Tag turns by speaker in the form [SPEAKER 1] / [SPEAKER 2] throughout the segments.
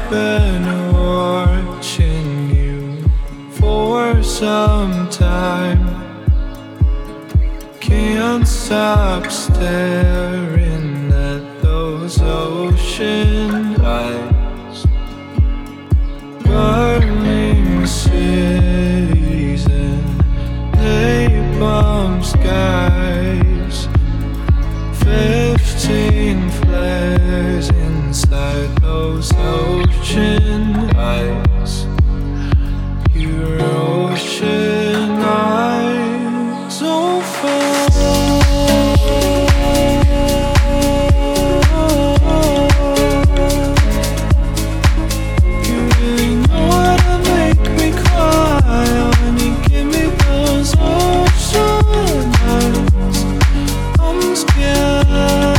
[SPEAKER 1] been watching you for some time. Can't stop staring at those ocean eyes. Burning cities and napalm skies. 15 flares inside those ocean eyes. Your ocean eyes, so far. You really know how to make me cry when you give me those ocean eyes. I'm scared.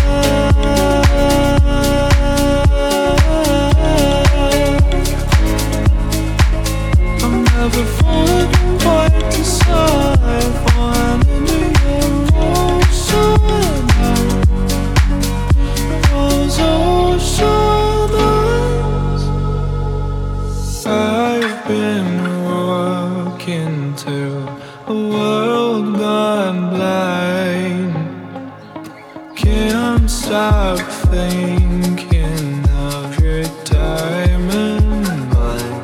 [SPEAKER 1] I'm never falling quite decide for into your ocean eyes. Those ocean eyes. I've been walking through a world gone blind. Can't stop thinking of your diamond mind.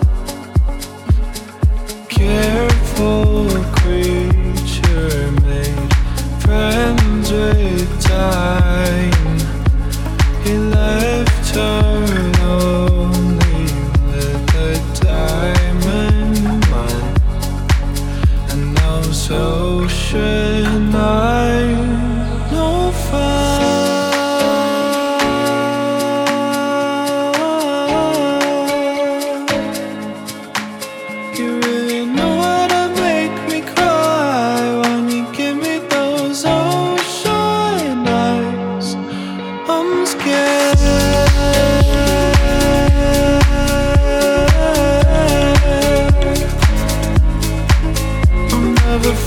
[SPEAKER 1] Careful creature made friends with time. He left her lonely with a diamond mind. And those ocean eyes, no fire. You really know how to make me cry when you give me those ocean eyes. I'm scared. I'm never